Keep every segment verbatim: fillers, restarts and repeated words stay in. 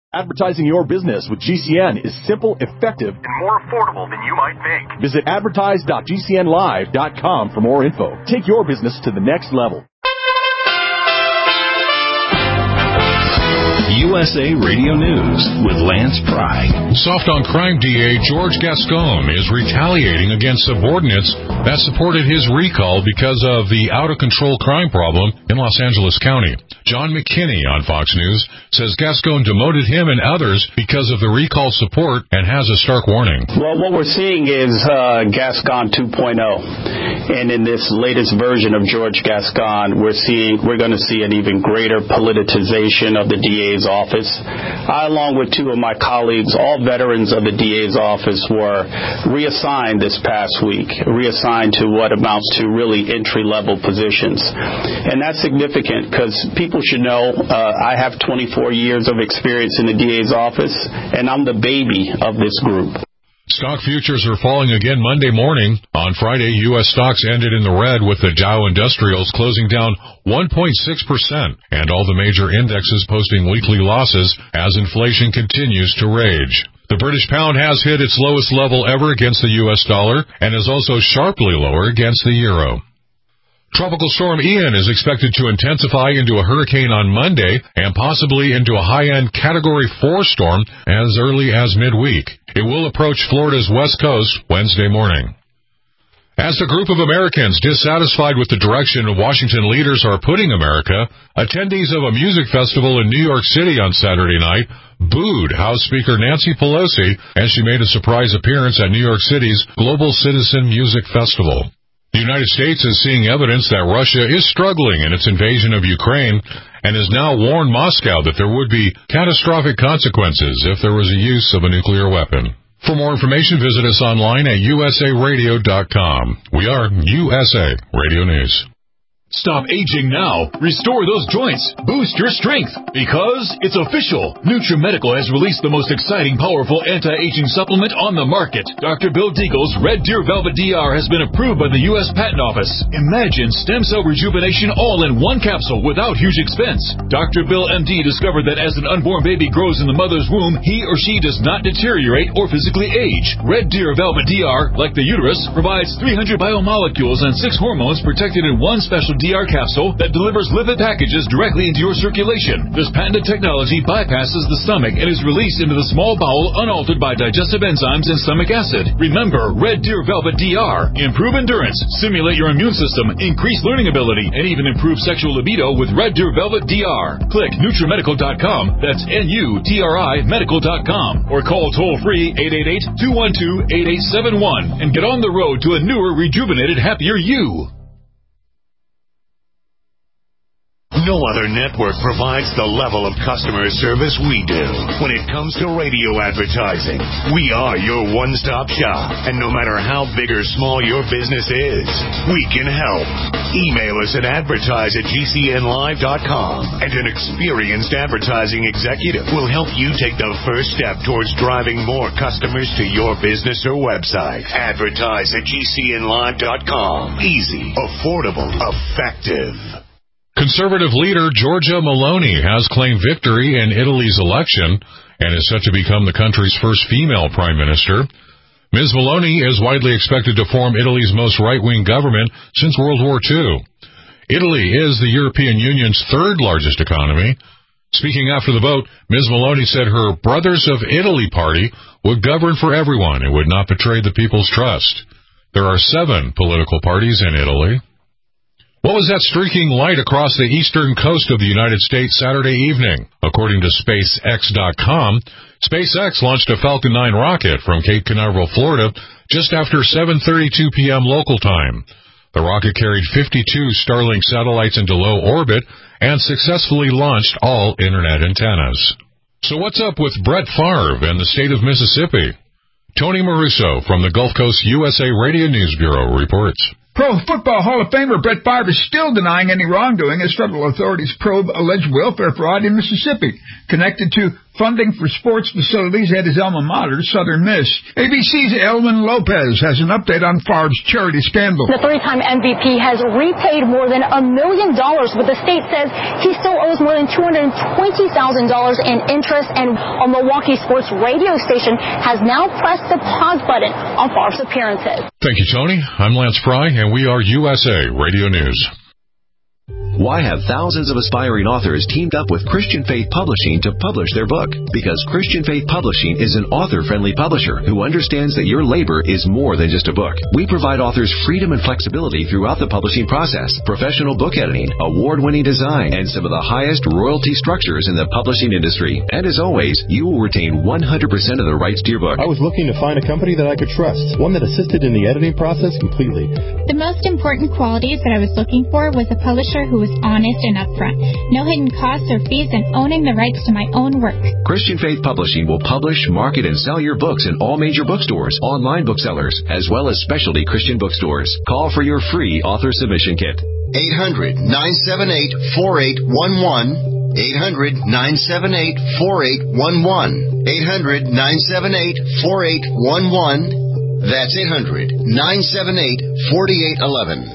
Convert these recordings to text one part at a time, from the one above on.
Advertising your business with G C N is simple, effective, and more affordable than you might think. Visit advertise dot g c n live dot com for more info. Take your business to the next level. U S A Radio News with Lance Pry. Soft on crime D A George Gascon is retaliating against subordinates that supported his recall because of the out-of-control crime problem in Los Angeles County. John McKinney on Fox News says Gascon demoted him and others because of the recall support and has a stark warning. Well, what we're seeing is uh, Gascon two point oh. And in this latest version of George Gascon, we're seeing we're going to see an even greater politicization of the D A's office. I, along with two of my colleagues, all veterans of the D A's office, were reassigned this past week, reassigned to what amounts to really entry-level positions. And that's significant because people should know uh, I have twenty-four years of experience in the D A's office, and I'm the baby of this group. Stock futures are falling again Monday morning. On Friday, U S stocks ended in the red with the Dow Industrials closing down one point six percent and all the major indexes posting weekly losses as inflation continues to rage. The British pound has hit its lowest level ever against the U S dollar and is also sharply lower against the euro. Tropical storm Ian is expected to intensify into a hurricane on Monday and possibly into a high-end Category four storm as early as midweek. It will approach Florida's west coast Wednesday morning. As a group of Americans dissatisfied with the direction Washington leaders are putting America, attendees of a music festival in New York City on Saturday night booed House Speaker Nancy Pelosi as she made a surprise appearance at New York City's Global Citizen Music Festival. The United States is seeing evidence that Russia is struggling in its invasion of Ukraine and has now warned Moscow that there would be catastrophic consequences if there was a use of a nuclear weapon. For more information, visit us online at u s a radio dot com. We are U S A Radio News. Stop aging now. Restore those joints. Boost your strength. Because it's official. NutriMedical has released the most exciting, powerful anti-aging supplement on the market. Doctor Bill Deagle's Red Deer Velvet D R has been approved by the U S Patent Office. Imagine stem cell rejuvenation all in one capsule without huge expense. Doctor Bill M D discovered that as an unborn baby grows in the mother's womb, he or she does not deteriorate or physically age. Red Deer Velvet D R, like the uterus, provides three hundred biomolecules and six hormones protected in one special D R capsule that delivers lipid packages directly into your circulation. This patented technology bypasses the stomach and is released into the small bowel unaltered by digestive enzymes and stomach acid. Remember, Red Deer Velvet D R. Improve endurance, stimulate your immune system, increase learning ability, and even improve sexual libido with Red Deer Velvet D R. Click NutriMedical dot com, that's N U T R I medical dot com, or call toll-free eight eight eight, two one two, eight eight seven one and get on the road to a newer, rejuvenated, happier you. No other network provides the level of customer service we do. When it comes to radio advertising, we are your one-stop shop. And no matter how big or small your business is, we can help. Email us at advertise at g c n live dot com, and an experienced advertising executive will help you take the first step towards driving more customers to your business or website. Advertise at g c n live dot com. Easy, affordable, effective. Conservative leader Giorgia Meloni has claimed victory in Italy's election and is set to become the country's first female prime minister. Miz Meloni is widely expected to form Italy's most right-wing government since World War Two. Italy is the European Union's third largest economy. Speaking after the vote, Miz Meloni said her Brothers of Italy party would govern for everyone and would not betray the people's trust. There are seven political parties in Italy. What was that streaking light across the eastern coast of the United States Saturday evening? According to space x dot com, SpaceX launched a Falcon nine rocket from Cape Canaveral, Florida, just after seven thirty-two p.m. local time. The rocket carried fifty-two Starlink satellites into low orbit and successfully launched all Internet antennas. So what's up with Brett Favre and the state of Mississippi? Tony Maruso from the Gulf Coast U S A Radio News Bureau reports. Pro Football Hall of Famer Brett Favre is still denying any wrongdoing as federal authorities probe alleged welfare fraud in Mississippi connected to funding for sports facilities at his alma mater, Southern Miss. A B C's Elwin Lopez has an update on Favre's charity scandal. The three-time M V P has repaid more than a million dollars, but the state says he still owes more than two hundred twenty thousand dollars in interest, and a Milwaukee sports radio station has now pressed the pause button on Favre's appearances. Thank you, Tony. I'm Lance Fry, and we are U S A Radio News. Why have thousands of aspiring authors teamed up with Christian Faith Publishing to publish their book? Because Christian Faith Publishing is an author-friendly publisher who understands that your labor is more than just a book. We provide authors freedom and flexibility throughout the publishing process, professional book editing, award-winning design, and some of the highest royalty structures in the publishing industry. And as always, you will retain one hundred percent of the rights to your book. I was looking to find a company that I could trust, one that assisted in the editing process completely. The most important qualities that I was looking for was a publisher who was honest and upfront, no hidden costs or fees, and owning the rights to my own work. Christian Faith Publishing will publish, market, and sell your books in all major bookstores, online booksellers, as well as specialty Christian bookstores. Call for your free author submission kit. eight hundred, nine seven eight, four eight one one. eight hundred, nine seven eight, four eight one one. eight hundred, nine seven eight, four eight one one. That's eight hundred, nine seven eight, four eight one one.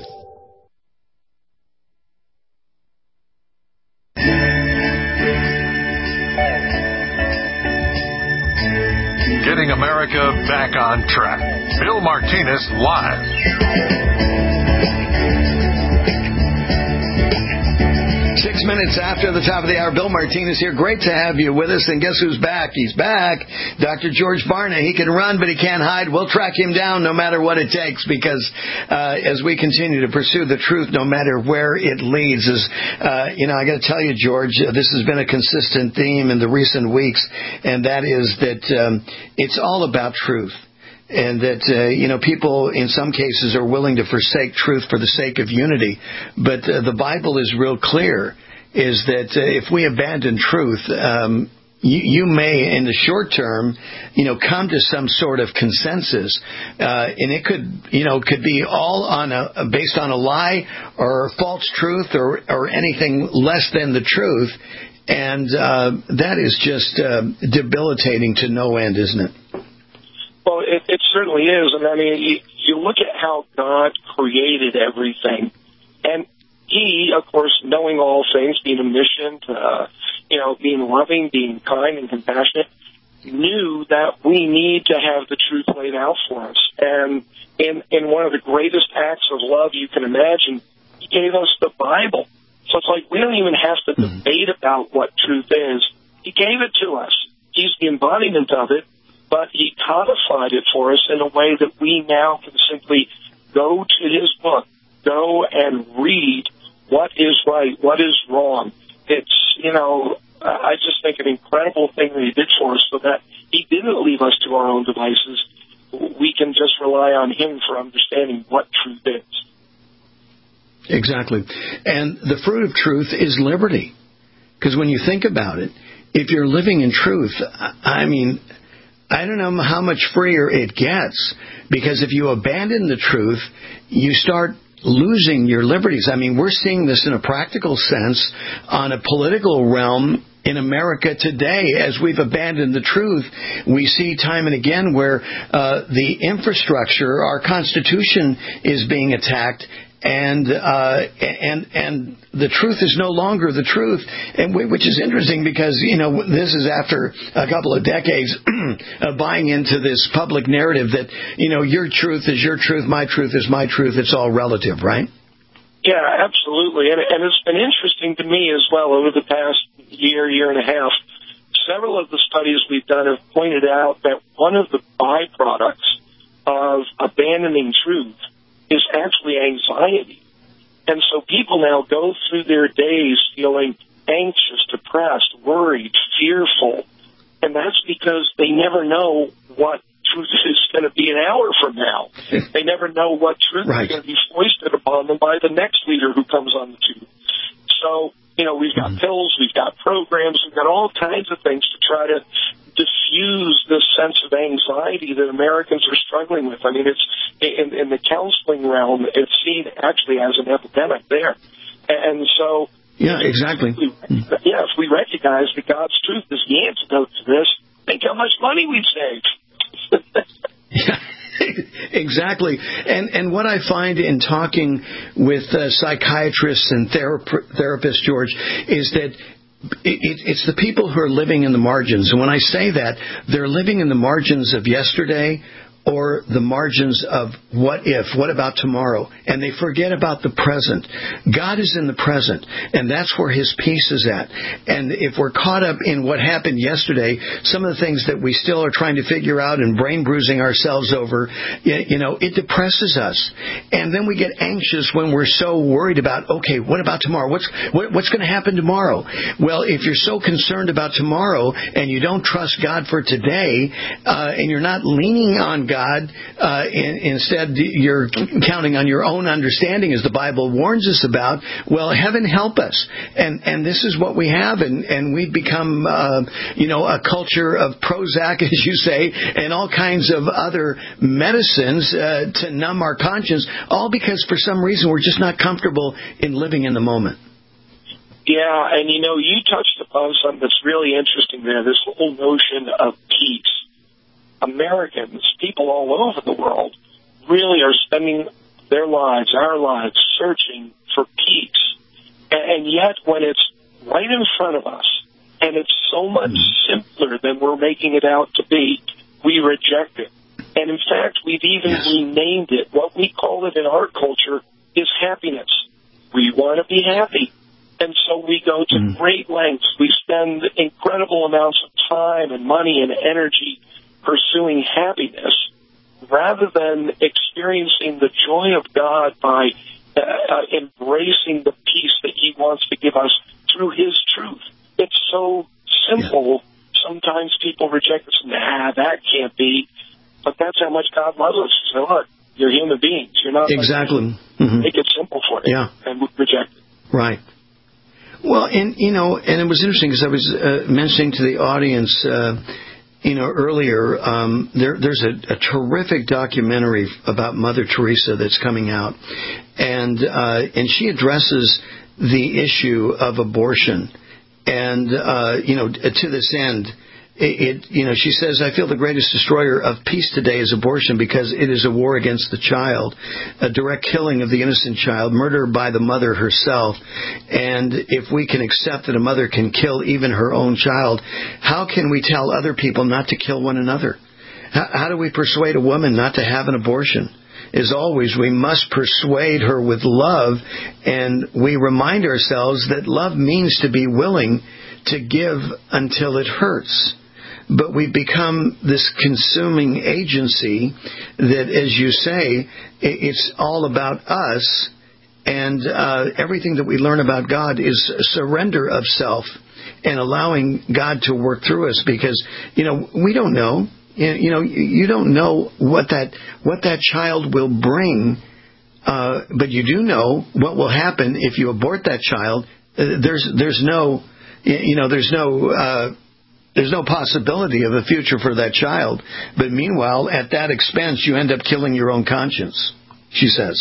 Getting America back on track. Bill Martinez live. Six minutes after the top of the hour, Bill Martinez here. Great to have you with us. And guess who's back? He's back. Doctor George Barna. He can run, but he can't hide. We'll track him down no matter what it takes, because uh, as we continue to pursue the truth, no matter where it leads, is uh, you know, I got to tell you, George, this has been a consistent theme in the recent weeks, and that is that um, it's all about truth. And that, uh, you know, people in some cases are willing to forsake truth for the sake of unity. But uh, the Bible is real clear, is that uh, if we abandon truth, um, you, you may, in the short term, you know, come to some sort of consensus. Uh, and it could, you know, could be all on a, based on a lie or false truth or, or anything less than the truth. And uh, that is just uh, debilitating to no end, isn't it? Well, it, it certainly is. And I mean, you, you look at how God created everything. And he, of course, knowing all things, being omniscient, uh, you know, being loving, being kind and compassionate, knew that we need to have the truth laid out for us. And in, in one of the greatest acts of love you can imagine, he gave us the Bible. So it's like we don't even have to debate about what truth is. He gave it to us. He's the embodiment of it. But he codified it for us in a way that we now can simply go to his book, go and read what is right, what is wrong. It's, you know, I just think an incredible thing that he did for us, so that he didn't leave us to our own devices. We can just rely on him for understanding what truth is. Exactly. And the fruit of truth is liberty. Because when you think about it, if you're living in truth, I mean, I don't know how much freer it gets, because if you abandon the truth, you start losing your liberties. I mean, we're seeing this in a practical sense on a political realm in America today. As we've abandoned the truth, we see time and again where uh, the infrastructure, our Constitution, is being attacked. And uh, and and the truth is no longer the truth, and we, which is interesting because, you know, this is after a couple of decades of buying into this public narrative that, you know, your truth is your truth, my truth is my truth. It's all relative, right? Yeah, absolutely. And, and it's been interesting to me as well over the past year, year and a half. Several of the studies we've done have pointed out that one of the byproducts of abandoning truth is actually anxiety. And so people now go through their days feeling anxious, depressed, worried, fearful. And that's because they never know what truth is going to be an hour from now. They never know what truth right. is going to be foisted upon them by the next leader who comes on the tube. So, you know, we've got mm-hmm. pills, we've got programs, we've got all kinds of things to try to diffuse this sense of anxiety that Americans are struggling with. I mean, it's in, in the counseling realm, it's seen actually as an epidemic there. And so Yeah, exactly. If we, yeah, if we recognize that God's truth is the antidote to this, think how much money we'd save. Yeah. Exactly. And and what I find in talking with uh, psychiatrists and therap- therapists, George, is that it, it, it's the people who are living in the margins. And when I say that, they're living in the margins of yesterday or the margins of what if, what about tomorrow? And they forget about the present. God is in the present, and that's where His peace is at. And if we're caught up in what happened yesterday, some of the things that we still are trying to figure out and brain bruising ourselves over, you know, it depresses us. And then we get anxious when we're so worried about, okay, what about tomorrow? What's what, what's going to happen tomorrow? Well, if you're so concerned about tomorrow and you don't trust God for today, uh, and you're not leaning on God, God, uh, in, instead you're counting on your own understanding, as the Bible warns us about, well, heaven help us. And and this is what we have, and, and we've become, uh, you know, a culture of Prozac, as you say, and all kinds of other medicines uh, to numb our conscience, all because for some reason we're just not comfortable in living in the moment. Yeah, and you know, you touched upon something that's really interesting there, this whole notion of peace. Americans, people all over the world, really are spending their lives, our lives, searching for peace. And yet, when it's right in front of us, and it's so much simpler than we're making it out to be, we reject it. And in fact, we've even yes. renamed it. What we call it in our culture is happiness. We want to be happy. And so we go to mm. great lengths. We spend incredible amounts of time and money and energy pursuing happiness rather than experiencing the joy of God by uh, uh, embracing the peace that He wants to give us through His truth. It's so simple. Yeah. Sometimes people reject this. Nah, that can't be. But that's how much God loves us. So look, you're human beings. You're not exactly. Mm-hmm. Make it simple for you. Yeah. And we reject it. Right. Well, and you know, and it was interesting because I was uh, mentioning to the audience. Uh, You know, earlier, um, there, there's a, a terrific documentary about Mother Teresa that's coming out, and uh, and she addresses the issue of abortion, and uh, you know, to this end, it, it you know, she says, I feel the greatest destroyer of peace today is abortion because it is a war against the child, a direct killing of the innocent child, murder by the mother herself. And if we can accept that a mother can kill even her own child, how can we tell other people not to kill one another? How, how do we persuade a woman not to have an abortion? As always, we must persuade her with love, and we remind ourselves that love means to be willing to give until it hurts. But we become this consuming agency that, as you say, it's all about us, and uh, everything that we learn about God is surrender of self and allowing God to work through us, because, you know, we don't know. You know, you don't know what that what that child will bring, uh, but you do know what will happen if you abort that child. Uh, there's there's no, you know, there's no. Uh, There's no possibility of a future for that child. But meanwhile, at that expense, you end up killing your own conscience, she says.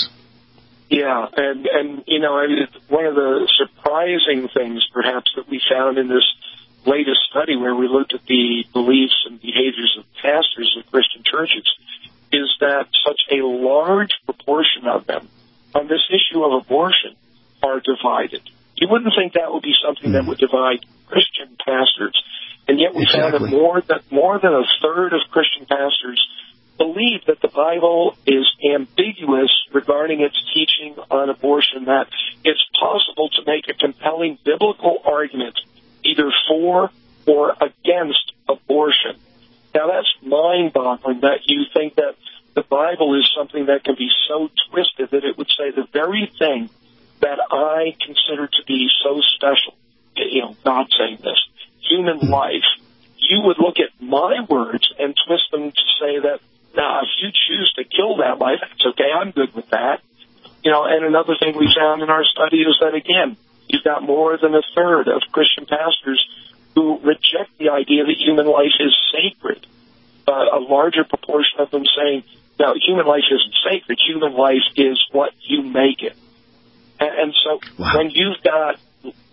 Yeah, and, and you know, I mean, one of the surprising things, perhaps, that we found in this latest study where we looked at the beliefs and behaviors of pastors of Christian churches is that such a large proportion of them on this issue of abortion are divided. You wouldn't think that would be something mm. that would divide Christian pastors. And yet we exactly. found that more than, more than a third of Christian pastors believe that the Bible is ambiguous regarding its teaching on abortion, that it's possible to make a compelling biblical argument either for or against abortion. Now, that's mind-boggling that you think that the Bible is something that can be so twisted that it would say the very thing that I consider to be so special, you know, God saying this, human life, you would look at my words and twist them to say that, now, if you choose to kill that life, that's okay, I'm good with that. You know, and another thing we found in our study is that, again, you've got more than a third of Christian pastors who reject the idea that human life is sacred. Uh, a larger proportion of them saying, no, human life isn't sacred. Human life is what you make it. And, and so wow. when you've got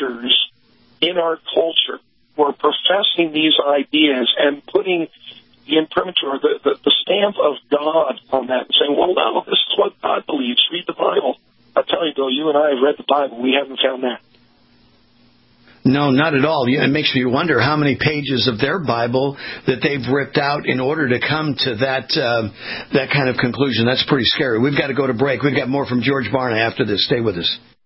preachers in our culture who are professing these ideas and putting the imprimatur, the, the, the stamp of God on that, and saying, well, no, this is what God believes. Read the Bible. I tell you, Bill, you and I have read the Bible. We haven't found that. No, not at all. It makes me wonder how many pages of their Bible that they've ripped out in order to come to that uh, that kind of conclusion. That's pretty scary. We've got to go to break. We've got more from George Barna after this. Stay with us.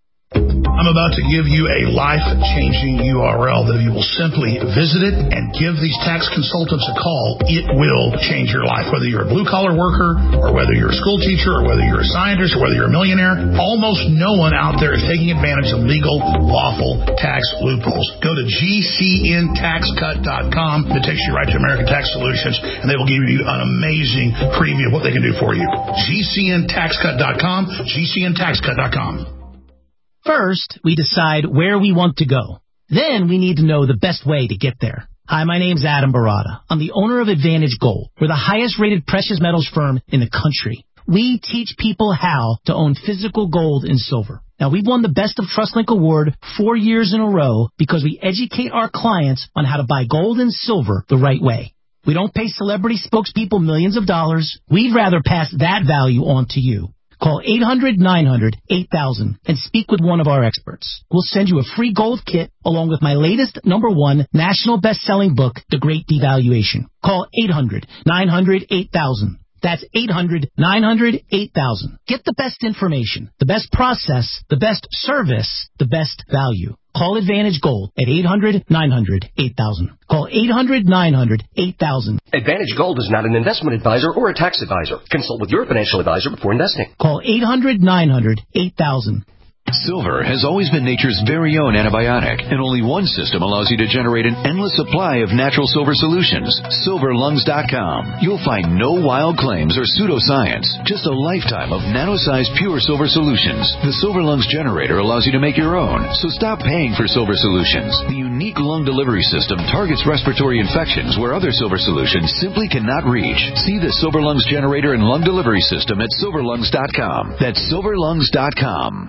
I'm about to give you a life-changing U R L that if you will simply visit it and give these tax consultants a call, it will change your life. Whether you're a blue-collar worker or whether you're a school teacher or whether you're a scientist or whether you're a millionaire, almost no one out there is taking advantage of legal, lawful tax loopholes. Go to G C N tax cut dot com. It takes you right to American Tax Solutions, and they will give you an amazing preview of what they can do for you. G C N tax cut dot com, G C N tax cut dot com. First, we decide where we want to go. Then we need to know the best way to get there. Hi, my name's Adam Barada. I'm the owner of Advantage Gold. We're the highest-rated precious metals firm in the country. We teach people how to own physical gold and silver. Now, we've won the Best of TrustLink Award four years in a row because we educate our clients on how to buy gold and silver the right way. We don't pay celebrity spokespeople millions of dollars. We'd rather pass that value on to you. Call eight hundred nine hundred eight thousand and speak with one of our experts. We'll send you a free gold kit along with my latest number one national best-selling book, The Great Devaluation. Call eight hundred nine hundred eight thousand. That's eight hundred nine hundred eight thousand. Get the best information, the best process, the best service, the best value. Call Advantage Gold at eight hundred nine hundred eight thousand. Call eight hundred nine hundred eight thousand. Advantage Gold is not an investment advisor or a tax advisor. Consult with your financial advisor before investing. Call eight hundred nine hundred eight thousand. Silver has always been nature's very own antibiotic, and only one system allows you to generate an endless supply of natural silver solutions. silver lungs dot com. You'll find no wild claims or pseudoscience, just a lifetime of nano-sized pure silver solutions. The Silver Lungs generator allows you to make your own, so stop paying for silver solutions. The unique lung delivery system targets respiratory infections where other silver solutions simply cannot reach. See the Silver Lungs generator and lung delivery system at silver lungs dot com. That's silver lungs dot com.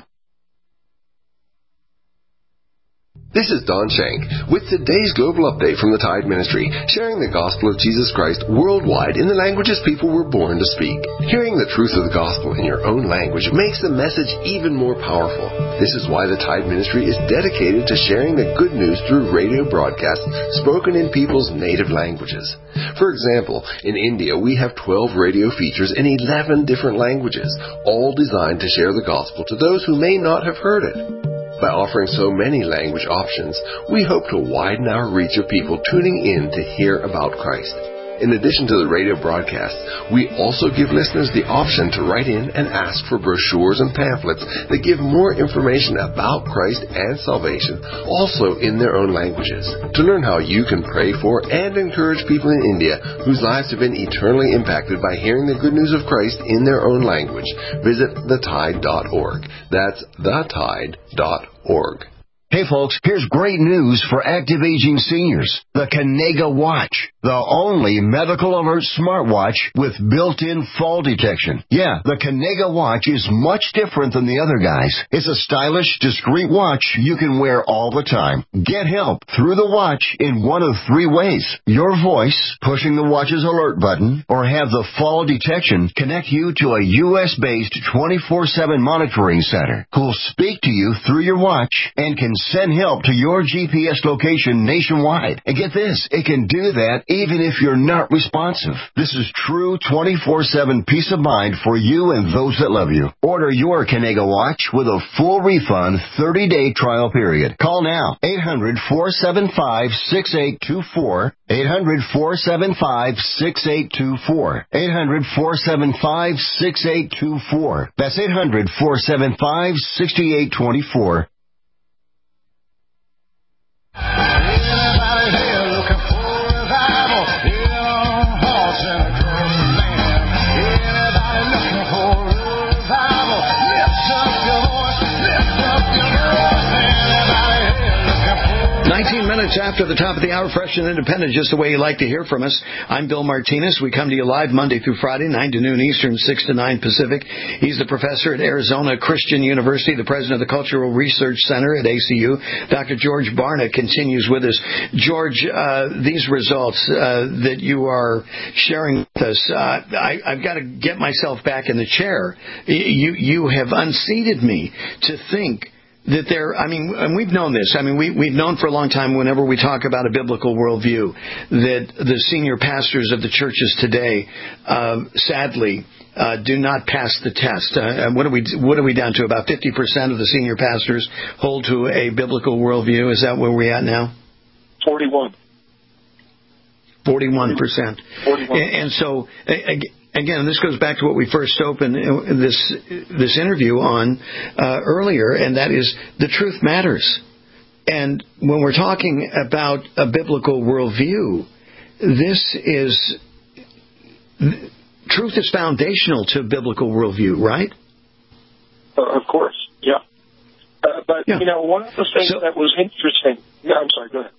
This is Don Shank with today's global update from the Tide Ministry, sharing the gospel of Jesus Christ worldwide in the languages people were born to speak. Hearing the truth of the gospel in your own language makes the message even more powerful. This is why the Tide Ministry is dedicated to sharing the good news through radio broadcasts spoken in people's native languages. For example, in India we have twelve radio features in eleven different languages, all designed to share the gospel to those who may not have heard it. By offering so many language options, we hope to widen our reach of people tuning in to hear about Christ. In addition to the radio broadcasts, we also give listeners the option to write in and ask for brochures and pamphlets that give more information about Christ and salvation, also in their own languages. To learn how you can pray for and encourage people in India whose lives have been eternally impacted by hearing the good news of Christ in their own language, visit the tide dot org. That's the tide dot org. Hey folks, here's great news for active aging seniors. The Kanega Watch, the only medical alert smartwatch with built-in fall detection. Yeah, the Kanega Watch is much different than the other guys. It's a stylish, discreet watch you can wear all the time. Get help through the watch in one of three ways. Your voice, pushing the watch's alert button, or have the fall detection connect you to a U S-based twenty-four seven monitoring center who'll speak to you through your watch and can send help to your G P S location nationwide. And get this, it can do that even if you're not responsive. This is true twenty-four seven peace of mind for you and those that love you. Order your Kanega Watch with a full refund thirty-day trial period. Call now, eight hundred four seven five six eight two four, eight hundred four seven five six eight two four, eight hundred four seven five six eight two four. That's eight hundred four seven five six eight two four. Anybody here looking for revival? Here on horse and a crooked man. Anybody looking for revival? Lift up your voice, lift up your voice. Anybody here looking for nineteen minutes minutes after the top of the hour, fresh and independent, just the way you like to hear from us. I'm Bill Martinez. We come to you live Monday through Friday, nine to noon Eastern, six to nine Pacific. He's the professor at Arizona Christian University, the president of the Cultural Research Center at A C U. Doctor George Barna continues with us. George, uh, these results uh, that you are sharing with us, uh, I, I've got to get myself back in the chair. You, you have unseated me to think that there, I mean, and we've known this. I mean, we, we've known for a long time whenever we talk about a biblical worldview that the senior pastors of the churches today, uh, sadly, uh, do not pass the test. Uh, and what are we, what are we down to? About fifty percent of the senior pastors hold to a biblical worldview. Is that where we're at now? forty-one. forty-one percent. forty-one. And so, again, this goes back to what we first opened this this interview on uh, earlier, and that is the truth matters. And when we're talking about a biblical worldview, this is truth is foundational to a biblical worldview, right? Uh, of course, yeah. Uh, but yeah. you know, one of the things so, that was interesting. No, I'm sorry. Go ahead.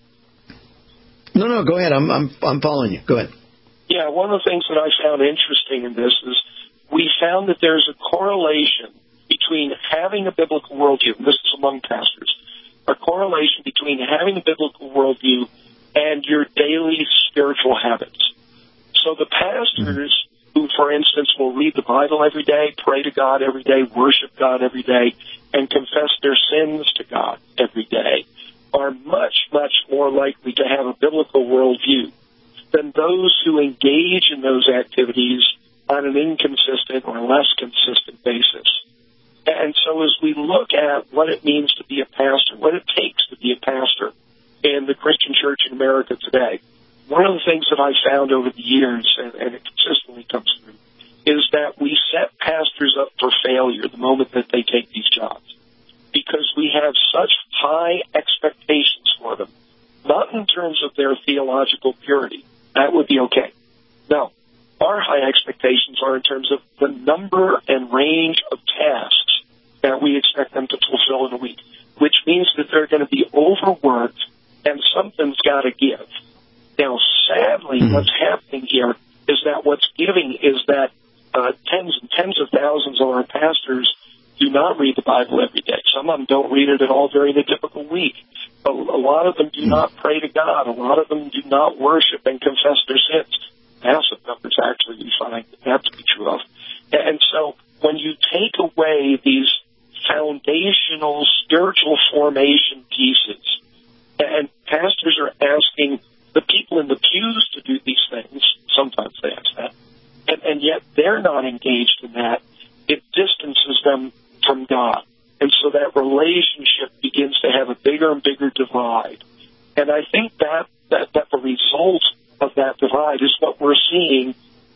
No, no, go ahead. I'm I'm I'm following you. Go ahead. Yeah, one of the things that I found interesting in this is we found that there's a correlation between having a biblical worldview, and this is among pastors, a correlation between having a biblical worldview and your daily spiritual habits. So the pastors who, for instance, will read the Bible every day, pray to God every day, worship God every day, and confess their sins to God every day, are much, much more likely to have a biblical worldview than those who engage in those activities on an inconsistent or less consistent basis. And so as we look at what it means to be a pastor, what it takes to be a pastor in the Christian church in America today, one of the things that I found over the years, and, and it consistently comes through, is that we set pastors up for failure the moment that they take these jobs, because we have such high expectations for them, not in terms of their theological purity. That would be okay. No. Our high expectations are in terms of the number and range of tasks that we expect them to fulfill in a week, which means that they're going to be overworked and something's got to give. Now, sadly, mm-hmm. what's happening here is that what's giving is that uh, tens and tens of thousands of our pastors do not read the Bible every day. Some of them don't read it at all during a typical week. A, a lot of them do not pray to God. A lot of them do not worship and confess their sins. Massive numbers, actually, we find that to be true of. And so when you take away these foundational spiritual formation pieces, and pastors are asking the people in the pews to do these things, sometimes they ask that, and, and yet they're not engaged in that, it distances them from God. And so that relationship begins to have a bigger and bigger divide. And I think that, that, that the result of that divide is what we're seeing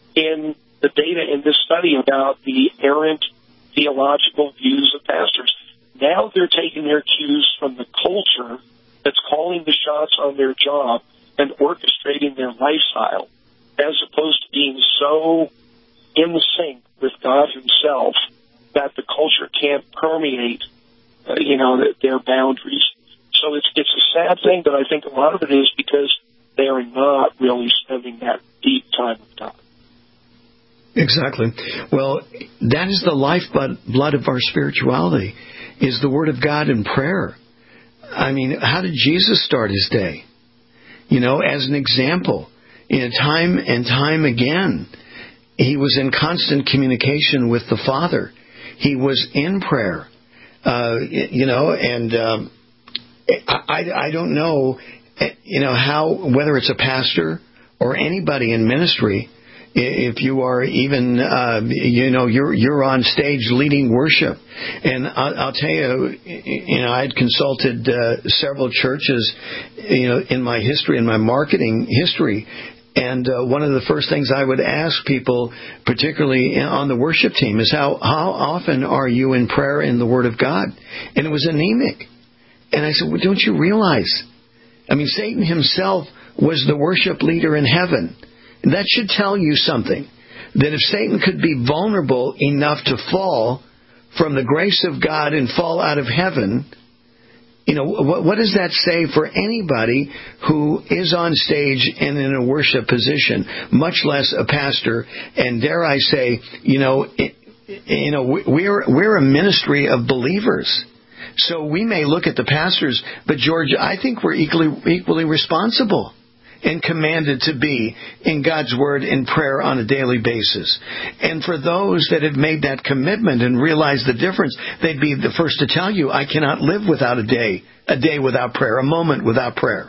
in the data in this study about the errant theological views of pastors. Now they're taking their cues from the culture that's calling the shots on their job and orchestrating their lifestyle, as opposed to being so in sync with God himself that the culture can't permeate, uh, you know, their boundaries. So it's it's a sad thing, but I think a lot of it is because they are not really spending that deep time with God. Exactly. Well, that is the lifeblood blood of our spirituality, is the Word of God and prayer. I mean, how did Jesus start his day? You know, as an example, you know, time and time again, he was in constant communication with the Father. He was in prayer, uh, you know, and um, I, I don't know, you know, how, whether it's a pastor or anybody in ministry, if you are even, uh, you know, you're you're on stage leading worship. And I'll, I'll tell you, you know, I had consulted uh, several churches, you know, in my history, in my marketing history. And uh, one of the first things I would ask people, particularly on the worship team, is how, how often are you in prayer in the Word of God? And it was anemic. And I said, well, don't you realize? I mean, Satan himself was the worship leader in heaven. And that should tell you something. That if Satan could be vulnerable enough to fall from the grace of God and fall out of heaven, You know, what, what does that say for anybody who is on stage and in a worship position, much less a pastor? And dare I say, you know, it, you know, we're we're a ministry of believers. So we may look at the pastors, but George, I think we're equally equally responsible and commanded to be in God's Word in prayer on a daily basis. And for those that have made that commitment and realized the difference, they'd be the first to tell you, I cannot live without a day, a day without prayer, a moment without prayer.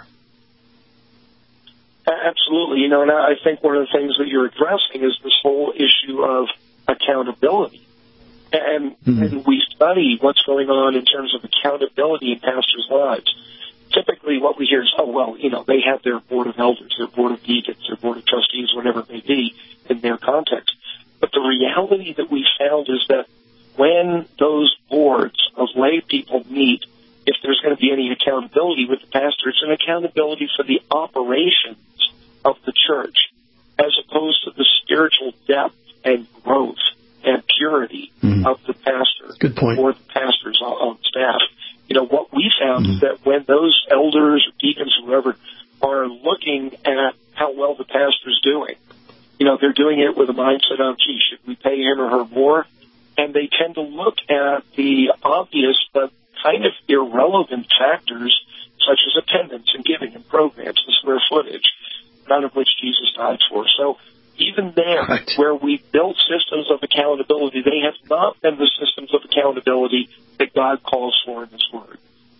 Absolutely. You know, and I think one of the things that you're addressing is this whole issue of accountability. And, mm-hmm. and we study what's going on in terms of accountability in pastors' lives. Typically what we hear is, oh, well, you know, they have their board of elders, their board of deacons, their board of trustees, whatever it may be in their context. But the reality that we found is that when those boards of lay people meet, if there's going to be any accountability with the pastor, it's an accountability for the operations of the church as opposed to the spiritual depth and growth and purity mm-hmm. of the pastor. Good point. Or the pastors on, on staff. You know, what we found mm-hmm. is that when those elders or deacons or whoever are looking at how well the pastor's doing, you know, they're doing it with a mindset of, gee, should we pay him or her more? And they tend to look at the obvious but kind of irrelevant factors such as attendance and giving and programs and square footage, none of which Jesus died for. So even there, right. where we built systems of accountability, they have not been the systems of accountability that God calls for in His Word.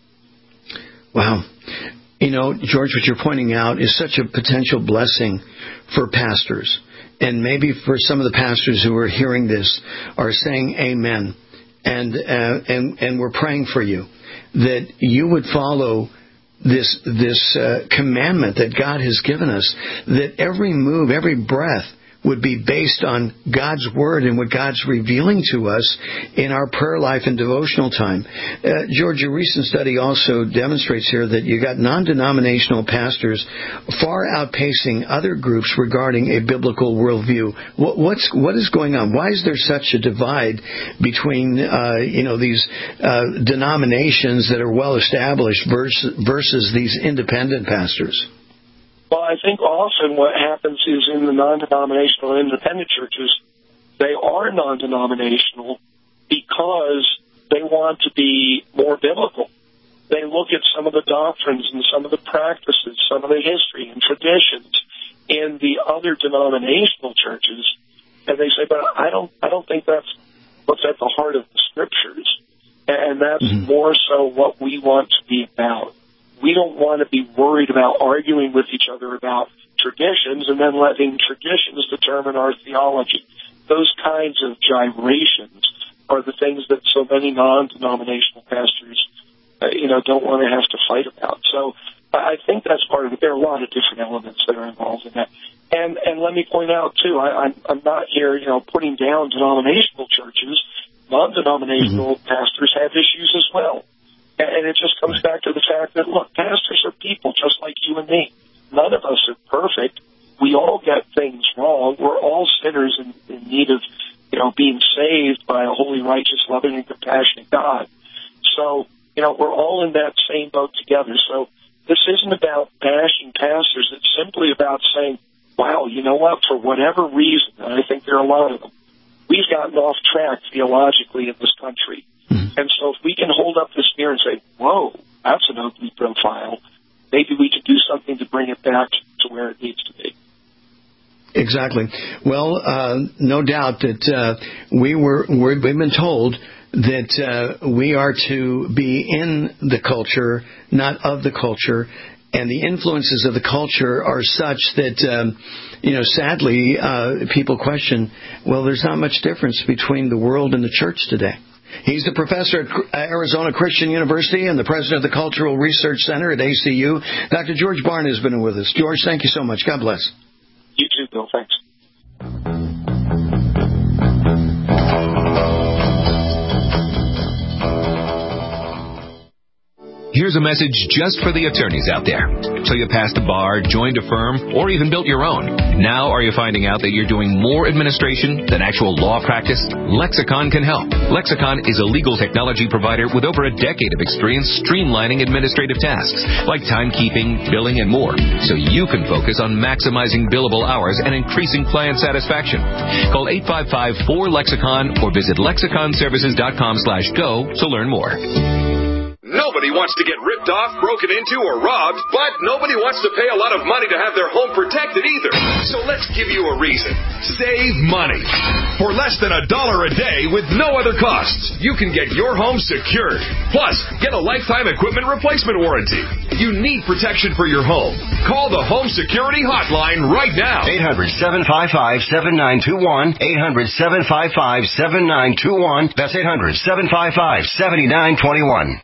Wow. You know, George, what you're pointing out is such a potential blessing for pastors. And maybe for some of the pastors who are hearing this are saying amen. And, uh, and, and we're praying for you that you would follow this this uh, commandment that God has given us, that every move, every breath would be based on God's Word and what God's revealing to us in our prayer life and devotional time. Uh, George, your recent study also demonstrates here that you got non-denominational pastors far outpacing other groups regarding a biblical worldview. What, what's what is going on? Why is there such a divide between uh, you know these uh, denominations that are well established versus, versus these independent pastors? Well, I think often what happens is in the non-denominational and independent churches, they are non-denominational because they want to be more biblical. They look at some of the doctrines and some of the practices, some of the history and traditions in the other denominational churches, and they say, but I don't, I don't think that's what's at the heart of the Scriptures, and that's mm-hmm. more so what we want to be about. We don't want to be worried about arguing with each other about traditions and then letting traditions determine our theology. Those kinds of gyrations are the things that so many non-denominational pastors, uh, you know, don't want to have to fight about. So I think that's part of it. There are a lot of different elements that are involved in that. And and let me point out, too, I, I'm, I'm not here, you know, putting down denominational churches. Non-denominational mm-hmm. pastors have issues as well. And it just comes back to the fact that, look, pastors are people just like you and me. None of us are perfect. We all get things wrong. We're all sinners in, in need of, you know, being saved by a holy, righteous, loving, and compassionate God. So, you know, we're all in that same boat together. So this isn't about bashing pastors. It's simply about saying, wow, you know what, for whatever reason, and I think there are a lot of them, we've gotten off track theologically in this country. And so if we can hold up this mirror and say, whoa, that's an ugly profile, maybe we can do something to bring it back to where it needs to be. Exactly. Well, uh, no doubt that uh, we were, we've been told that uh, we are to be in the culture, not of the culture. And the influences of the culture are such that, um, you know, sadly, uh, people question, well, there's not much difference between the world and the church today. He's the professor at Arizona Christian University and the president of the Cultural Research Center at A C U. Doctor George Barna has been with us. George, thank you so much. God bless. You too, Bill. Thanks. Here's a message just for the attorneys out there. So you passed a bar, joined a firm, or even built your own. Now are you finding out that you're doing more administration than actual law practice? Lexicon can help. Lexicon is a legal technology provider with over a decade of experience streamlining administrative tasks like timekeeping, billing, and more, so you can focus on maximizing billable hours and increasing client satisfaction. Call eight five five, four, lexicon or visit lexicon services dot com slash go to learn more. Nobody wants to get ripped off, broken into, or robbed, but nobody wants to pay a lot of money to have their home protected either. So let's give you a reason. Save money. For less than a dollar a day with no other costs, you can get your home secured. Plus, get a lifetime equipment replacement warranty. You need protection for your home. Call the Home Security Hotline right now. eight hundred, seven five five, seven nine two one. eight hundred, seven five five, seven nine two one. That's eight hundred, seven five five, seven nine two one.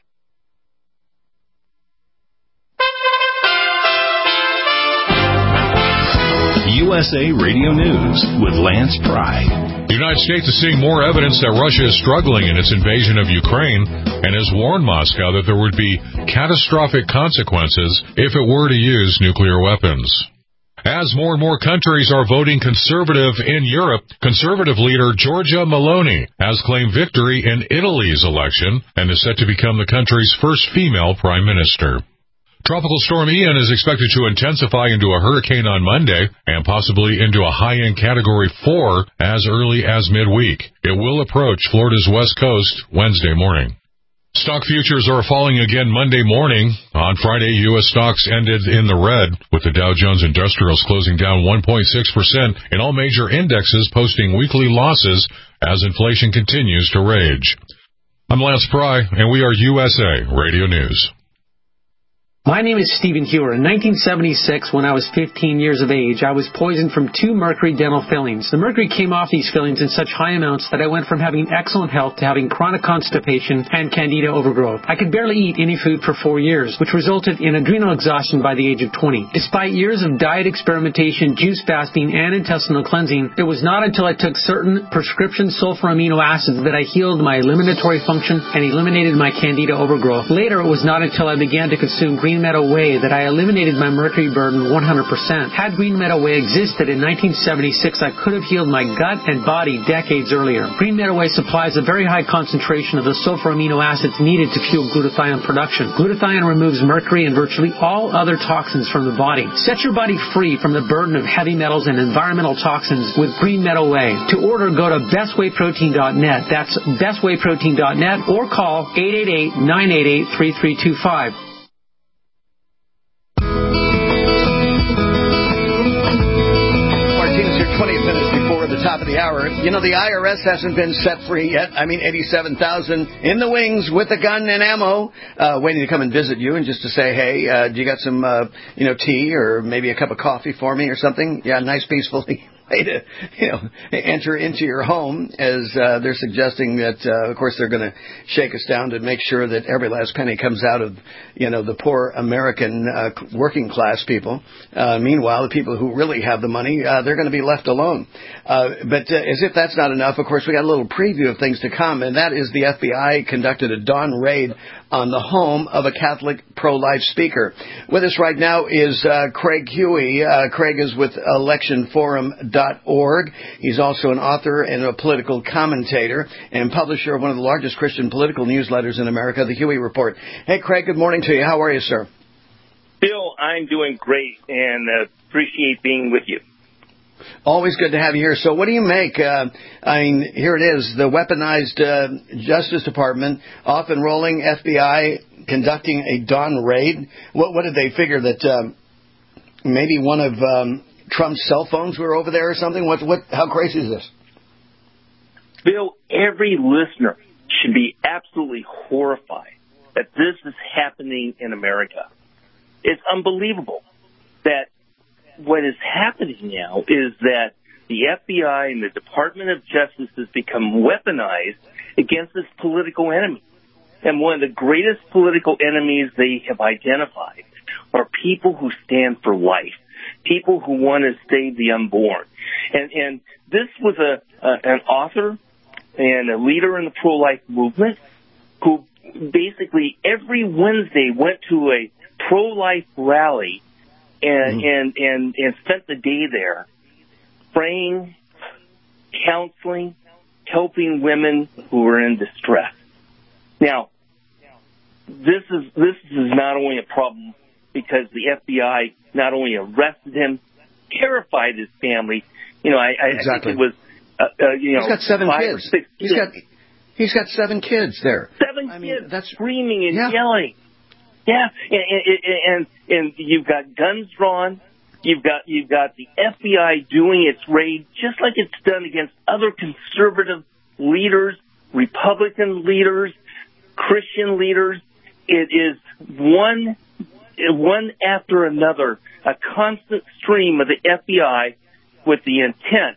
U S A Radio News with Lance Pry. The United States is seeing more evidence that Russia is struggling in its invasion of Ukraine and has warned Moscow that there would be catastrophic consequences if it were to use nuclear weapons. As more and more countries are voting conservative in Europe, conservative leader Giorgia Meloni has claimed victory in Italy's election and is set to become the country's first female prime minister. Tropical storm Ian is expected to intensify into a hurricane on Monday and possibly into a high-end Category four as early as midweek. It will approach Florida's west coast Wednesday morning. Stock futures are falling again Monday morning. On Friday, U S stocks ended in the red, with the Dow Jones Industrials closing down one point six percent and all major indexes posting weekly losses as inflation continues to rage. I'm Lance Pry, and we are U S A Radio News. My name is Stephen Hewer. In nineteen seventy-six, when I was fifteen years of age, I was poisoned from two mercury dental fillings. The mercury came off these fillings in such high amounts that I went from having excellent health to having chronic constipation and candida overgrowth. I could barely eat any food for four years, which resulted in adrenal exhaustion by the age of twenty. Despite years of diet experimentation, juice fasting, and intestinal cleansing, it was not until I took certain prescription sulfur amino acids that I healed my eliminatory function and eliminated my candida overgrowth. Later, it was not until I began to consume Green Meadow Whey that I eliminated my mercury burden one hundred percent. Had Green Meadow Whey existed in nineteen seventy-six, I could have healed my gut and body decades earlier. Green Meadow Whey supplies a very high concentration of the sulfur amino acids needed to fuel glutathione production. Glutathione removes mercury and virtually all other toxins from the body. Set your body free from the burden of heavy metals and environmental toxins with Green Meadow Whey. To order, go to best way protein dot net. That's best way protein dot net or call eight eight eight, nine eight eight, three three two five. twenty minutes before the top of the hour. You know, the I R S hasn't been set free yet. I mean, eighty-seven thousand in the wings with a gun and ammo, uh, waiting to come and visit you and just to say, hey, uh, do you got some, uh, you know, tea or maybe a cup of coffee for me or something? Yeah, nice, peacefully. Way to, you know, enter into your home, as uh, they're suggesting that, uh, of course, they're going to shake us down to make sure that every last penny comes out of, you know, the poor American uh, working class people. Uh, meanwhile, the people who really have the money, uh, they're going to be left alone. Uh, but uh, as if that's not enough, of course, we got a little preview of things to come, and that is the F B I conducted a dawn raid on the home of a Catholic pro-life speaker. With us right now is uh, Craig Huey. Uh, Craig is with election forum dot org. He's also an author and a political commentator and publisher of one of the largest Christian political newsletters in America, The Huey Report. Hey, Craig, good morning to you. How are you, sir? Bill, I'm doing great and uh, appreciate being with you. Always good to have you here. So what do you make? Uh, I mean, here it is, the weaponized uh, Justice Department off and rolling, F B I conducting a dawn raid. What, what did they figure, that um, maybe one of um, Trump's cell phones were over there or something? What? What? How crazy is this? Bill, every listener should be absolutely horrified that this is happening in America. It's unbelievable that what is happening now is that the F B I and the Department of Justice has become weaponized against its political enemy. And one of the greatest political enemies they have identified are people who stand for life, people who want to save the unborn. And, and this was a, a an author and a leader in the pro-life movement who basically every Wednesday went to a pro-life rally and, mm. and, and, and spent the day there praying, counseling, helping women who were in distress. Now, this is this is not only a problem because the F B I not only arrested him, terrified his family. You know, I, I, exactly. I think it was, uh, uh, you know, he's got seven five kids. Or six he's kids. got he's got seven kids there. Seven I kids mean, that's screaming and yeah. yelling. Yeah, and, and and and you've got guns drawn. You've got you've got the F B I doing its raid just like it's done against other conservative leaders, Republican leaders, Christian leaders. It is one one after another, a constant stream of the F B I with the intent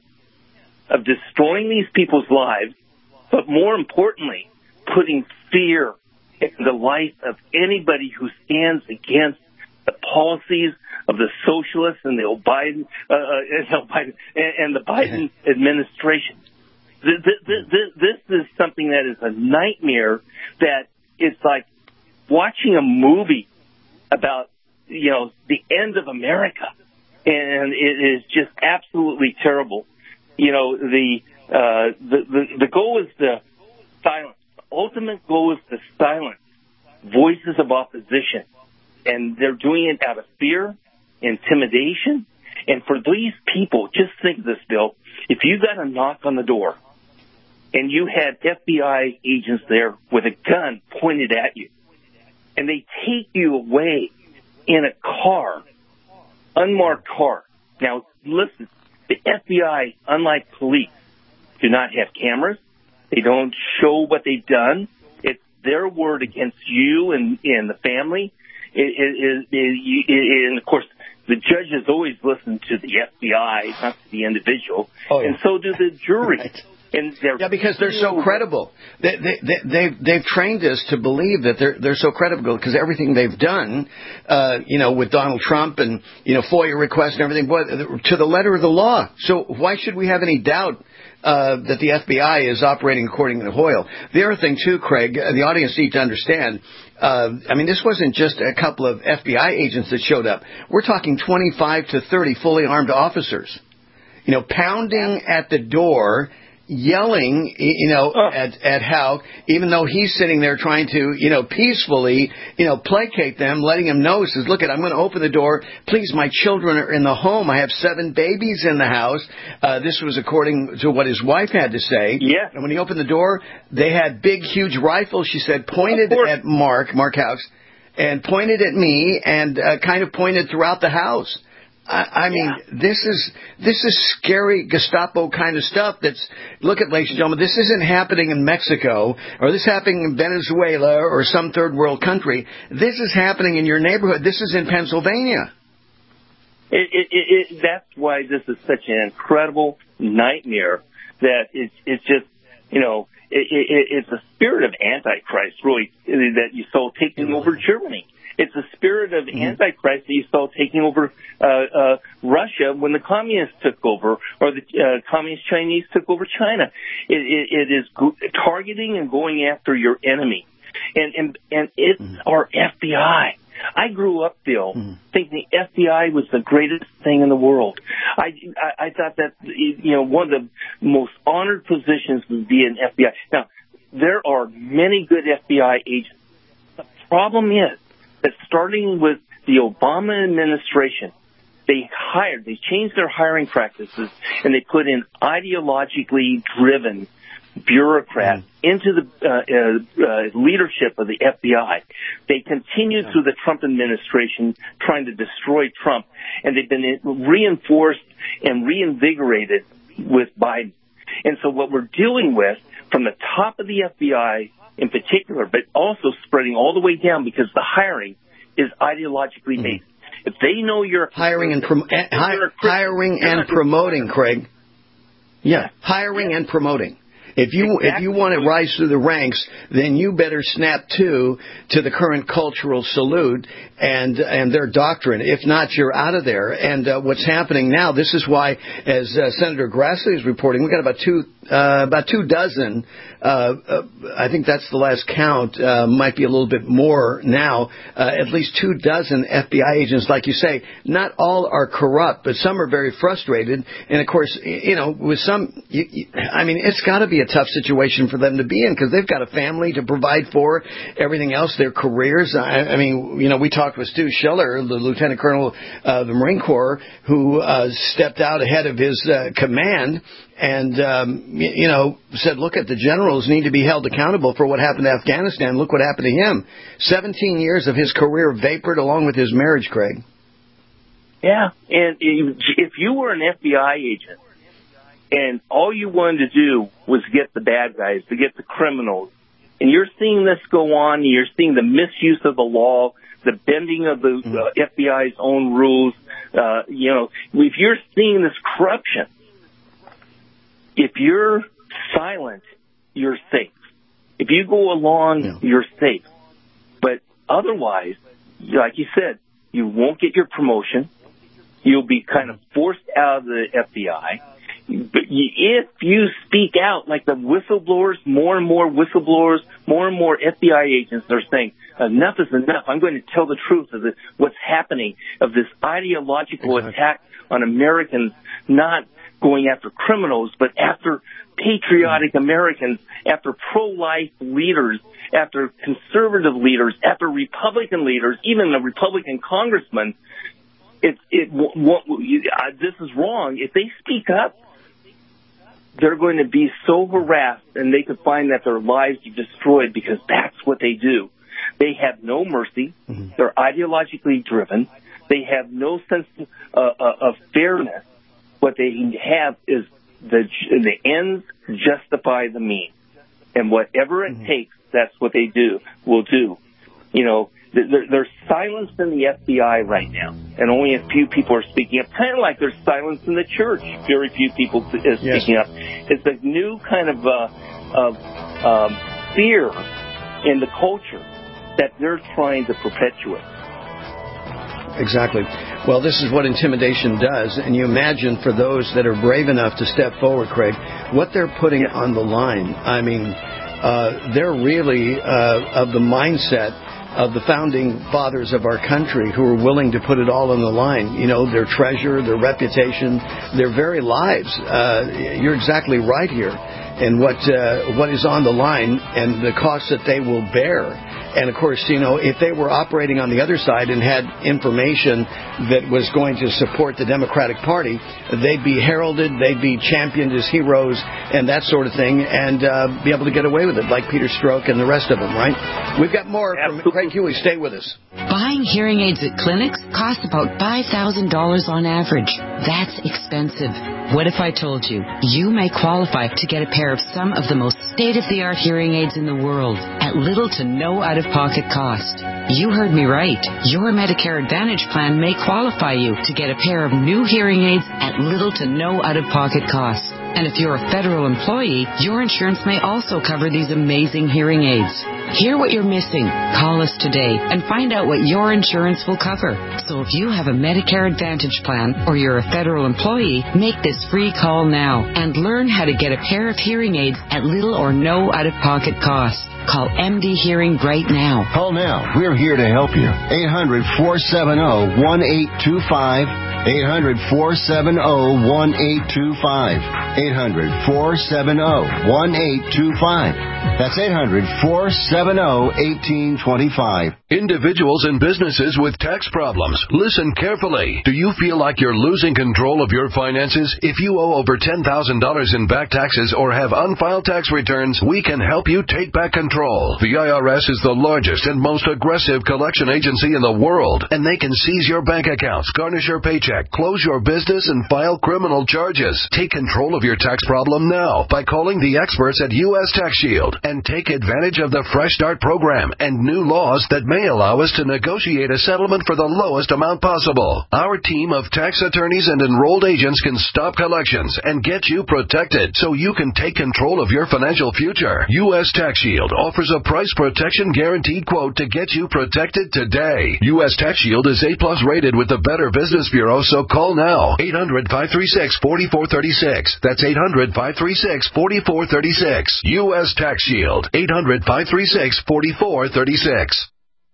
of destroying these people's lives, but more importantly, putting fear in the life of anybody who stands against the policies of the socialists and the Biden, uh, uh, Biden and, and the Biden administration. This, this, this is something that is a nightmare. That it's like watching a movie about, you know, the end of America, and it is just absolutely terrible. You know, the uh, the, the the goal is to silence. The ultimate goal is to silence voices of opposition, and they're doing it out of fear, intimidation, and for these people, just think of this, Bill. If you got a knock on the door, and you had F B I agents there with a gun pointed at you, and they take you away in a car, unmarked car. Now, listen, the F B I, unlike police, do not have cameras. They don't show what they've done. It's their word against you and, and the family. It, it, it, it, it, and, of course, the judges always listen to the F B I, not to the individual, oh, yeah. and so do the jury. Right. And they're yeah, because they're so credible. They, they, they, they've, they've trained us to believe that they're they're so credible because everything they've done, uh, you know, with Donald Trump and, you know, FOIA requests and everything, boy, to the letter of the law. So why should we have any doubt uh, that the F B I is operating according to Hoyle? The other thing, too, Craig, the audience need to understand, uh, I mean, this wasn't just a couple of F B I agents that showed up. We're talking twenty-five to thirty fully armed officers, you know, pounding at the door, yelling, you know, oh. at, at Houck, even though he's sitting there trying to, you know, peacefully, you know, placate them, letting him know, says, look, I'm going to open the door. Please, my children are in the home. I have seven babies in the house. Uh, this was according to what his wife had to say. Yeah. And when he opened the door, they had big, huge rifles, she said, pointed at Mark, Mark Houck, and pointed at me and uh, kind of pointed throughout the house. I, I mean, yeah. this is this is scary Gestapo kind of stuff. That's look at, ladies and gentlemen, this isn't happening in Mexico or this is happening in Venezuela or some third world country. This is happening in your neighborhood. This is in Pennsylvania. It, it, it, it, that's why this is such an incredible nightmare. That it's it's just you know it, it, it's a spirit of Antichrist really that you saw taking over Germany. It's the spirit of mm-hmm. Antichrist that you saw taking over uh, uh, Russia when the communists took over, or the uh, communist Chinese took over China. It, it, it is go- targeting and going after your enemy, and and and it's mm-hmm. our F B I. I grew up, Bill, mm-hmm. thinking the F B I was the greatest thing in the world. I, I I thought that you know one of the most honored positions would be an F B I. Now there are many good F B I agents. The problem is that starting with the Obama administration, they hired, they changed their hiring practices, and they put in ideologically driven bureaucrats mm. into the uh, uh, uh, leadership of the F B I. They continued yeah. through the Trump administration trying to destroy Trump, and they've been reinforced and reinvigorated with Biden. And so what we're dealing with from the top of the F B I in particular, but also spreading all the way down because the hiring is ideologically based. Mm-hmm. If they know you're hiring and prom- hi- hiring and promoting, Craig. Yeah, hiring and promoting. If you Exactly. if you want to rise through the ranks, then you better snap to to the current cultural salute and and their doctrine. If not, you're out of there. And uh, what's happening now? This is why, as uh, Senator Grassley is reporting, we got about two uh, about two dozen. Uh, uh, I think that's the last count. Uh, might be a little bit more now. Uh, at least two dozen F B I agents, like you say. Not all are corrupt, but some are very frustrated. And of course, you know, with some, you, you, I mean, it's got to be a tough situation for them to be in because they've got a family to provide for, everything else, their careers. I, I mean, you know, we talked with Stu Schiller, the Lieutenant Colonel of the Marine Corps, who uh, stepped out ahead of his uh, command and, um, you know, said, look, at the generals need to be held accountable for what happened to Afghanistan. Look what happened to him. seventeen years of his career vapored along with his marriage, Craig. Yeah, and if you were an F B I agent and all you wanted to do was get the bad guys, to get the criminals, and you're seeing this go on, you're seeing the misuse of the law, the bending of the uh, F B I's own rules, uh, you know, if you're seeing this corruption, if you're silent, you're safe. If you go along, yeah. you're safe. But otherwise, like you said, you won't get your promotion. You'll be kind of forced out of the F B I. But if you speak out, like the whistleblowers, more and more whistleblowers, more and more F B I agents are saying, enough is enough. I'm going to tell the truth of the, what's happening, of this ideological exactly. attack on Americans, not going after criminals, but after patriotic Americans, after pro-life leaders, after conservative leaders, after Republican leaders, even a Republican congressman. It, it, what, uh, this is wrong. If they speak up, they're going to be so harassed, and they could find that their lives are destroyed because that's what they do. They have no mercy. Mm-hmm. They're ideologically driven. They have no sense uh, uh, of fairness. What they have is the the ends justify the means, and whatever it mm-hmm. takes, that's what they do. Will do. You know. They're, they're silenced in the F B I right now, and only a few people are speaking up. Kind of like there's silence in the church. Very few people are speaking yes. up. It's a new kind of uh, of um, fear in the culture that they're trying to perpetuate. Exactly. Well, this is what intimidation does, and you imagine for those that are brave enough to step forward, Craig, what they're putting yeah. on the line. I mean, uh, they're really uh, of the mindset of the founding fathers of our country who are willing to put it all on the line. You know, their treasure, their reputation, their very lives. Uh, you're exactly right here. And what uh, what is on the line and the costs that they will bear. And, of course, you know, if they were operating on the other side and had information that was going to support the Democratic Party, they'd be heralded, they'd be championed as heroes and that sort of thing, and uh, be able to get away with it, like Peter Strzok and the rest of them, right? We've got more Absolutely. from Craig Huey. Stay with us. Buying hearing aids at clinics costs about five thousand dollars on average. That's expensive. What if I told you you may qualify to get a pair of some of the most state-of-the-art hearing aids in the world at little to no out-of-pocket cost? You heard me right. Your Medicare Advantage plan may qualify you to get a pair of new hearing aids at little to no out-of-pocket cost. And if you're a federal employee, your insurance may also cover these amazing hearing aids. Hear what you're missing. Call us today and find out what your insurance will cover. So if you have a Medicare Advantage plan or you're a federal employee, make this free call now and learn how to get a pair of hearing aids at little or no out-of-pocket cost. Call M D Hearing right now. Call now. We're here to help you. eight hundred, four seven zero, one eight two five. eight hundred, four seven zero, one eight two five. eight hundred, four seven zero, one eight two five. That's eight hundred, four seven zero, one eight two five. Individuals and businesses with tax problems, listen carefully. Do you feel like you're losing control of your finances? If you owe over ten thousand dollars in back taxes or have unfiled tax returns, we can help you take back control. The I R S is the largest and most aggressive collection agency in the world, and they can seize your bank accounts, garnish your paycheck, check, close your business, and file criminal charges. Take control of your tax problem now by calling the experts at U S Tax Shield and take advantage of the Fresh Start program and new laws that may allow us to negotiate a settlement for the lowest amount possible. Our team of tax attorneys and enrolled agents can stop collections and get you protected so you can take control of your financial future. U S Tax Shield offers a price protection guaranteed quote to get you protected today. U S Tax Shield is A plus rated with the Better Business Bureau, so call now. eight hundred, five three six, four four three six. That's eight hundred, five three six, four four three six. U S Tax Shield. eight hundred, five three six, four four three six.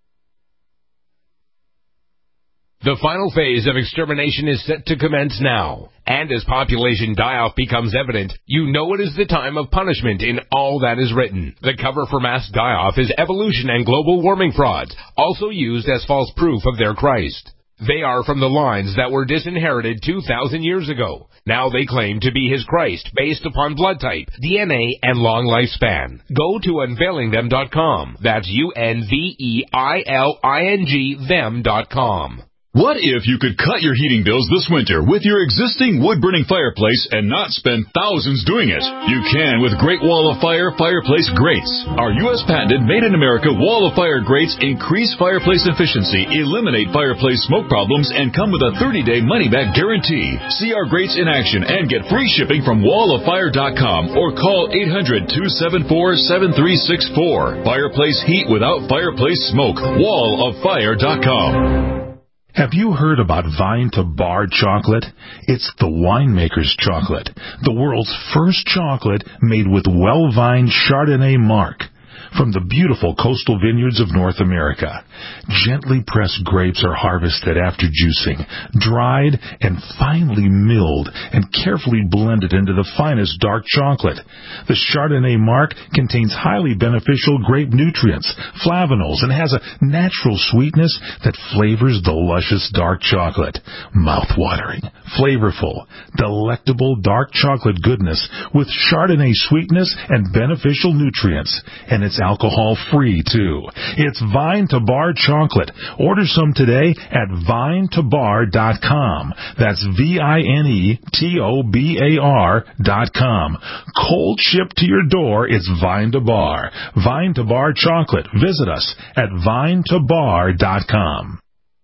The final phase of extermination is set to commence now. And as population die-off becomes evident, you know it is the time of punishment in all that is written. The cover for mass die-off is evolution and global warming frauds, also used as false proof of their Christ. They are from the lines that were disinherited two thousand years ago. Now they claim to be his Christ based upon blood type, D N A, and long lifespan. Go to unveiling them dot com. That's U N V E I L I N G them dot com. What if you could cut your heating bills this winter with your existing wood-burning fireplace and not spend thousands doing it? You can with Great Wall of Fire Fireplace Grates. Our U S patented made-in-America Wall of Fire grates increase fireplace efficiency, eliminate fireplace smoke problems, and come with a thirty-day money-back guarantee. See our grates in action and get free shipping from wall of fire dot com or call eight hundred, two seven four, seven three six four. Fireplace heat without fireplace smoke. wall of fire dot com. Have you heard about Vine to Bar chocolate? It's the winemaker's chocolate, the world's first chocolate made with well-vined Chardonnay marc from the beautiful coastal vineyards of North America. Gently pressed grapes are harvested after juicing, dried and finely milled and carefully blended into the finest dark chocolate. The Chardonnay marc contains highly beneficial grape nutrients, flavanols, and has a natural sweetness that flavors the luscious dark chocolate. Mouth-watering, flavorful, delectable dark chocolate goodness with Chardonnay sweetness and beneficial nutrients. And it's alcohol-free, too. It's Vine to Bar chocolate. Order some today at vine to bar dot com. That's V I N E T O B A R dot com. Cold shipped to your door, it's Vine to Bar. Vine to Bar chocolate. Visit us at vine to bar dot com.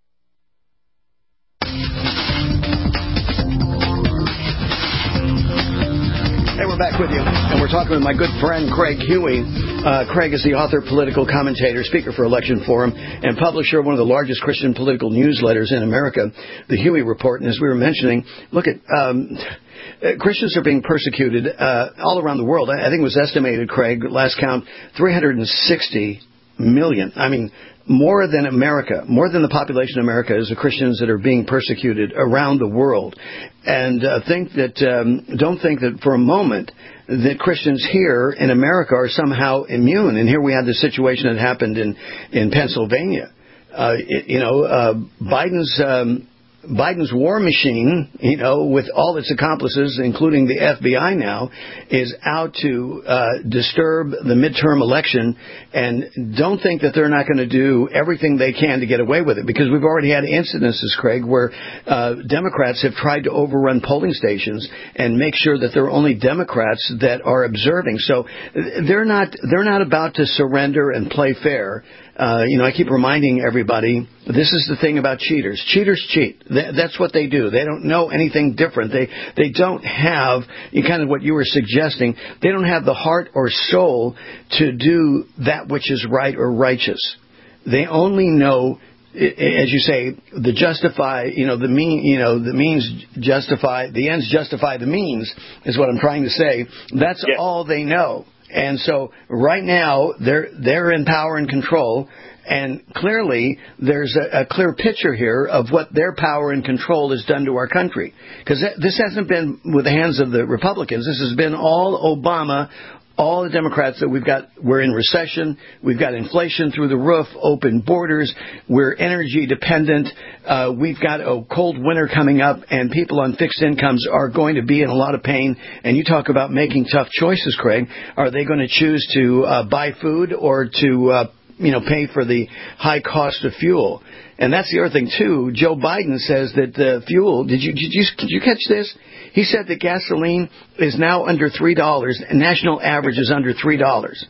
Hey, we're back with you, and we're talking with my good friend Craig Huey. Uh, Craig is the author, political commentator, speaker for Election Forum, and publisher of one of the largest Christian political newsletters in America, the Huey Report. And as we were mentioning, look at um, Christians are being persecuted uh, all around the world. I think it was estimated, Craig, last count, three hundred sixty million. I mean, more than America, more than the population of America is the Christians that are being persecuted around the world. And uh, think that, um, don't think that for a moment that Christians here in America are somehow immune. And here we had the situation that happened in, in Pennsylvania. Uh, it, you know, uh, Biden's, um, Biden's war machine, you know, with all its accomplices, including the F B I now, is out to uh, disturb the midterm election. And don't think that they're not going to do everything they can to get away with it, because we've already had incidences, Craig, where uh, Democrats have tried to overrun polling stations and make sure that there are only Democrats that are observing. So they're not they're not about to surrender and play fair. Uh, you know, I keep reminding everybody, this is the thing about cheaters. Cheaters cheat. That's what they do. They don't know anything different. They they don't have, kind of what you were suggesting, they don't have the heart or soul to do that which is right or righteous. They only know, as you say, the justify, you know, the mean, you know, the means justify, the ends justify the means is what I'm trying to say. That's yeah. all they know. And so right now they're they're in power and control, and clearly there's a, a clear picture here of what their power and control has done to our country. Because this hasn't been with the hands of the Republicans. This has been all Obama. All the Democrats that we've got, we're in recession, we've got inflation through the roof, open borders, we're energy dependent, uh, we've got a cold winter coming up, and people on fixed incomes are going to be in a lot of pain. And you talk about making tough choices, Craig. Are they going to choose to uh, buy food or to uh, you know, pay for the high cost of fuel. And that's the other thing, too. Joe Biden says that the fuel, did you, did you, did you catch this? He said that gasoline is now under three dollars and national average is under three dollars.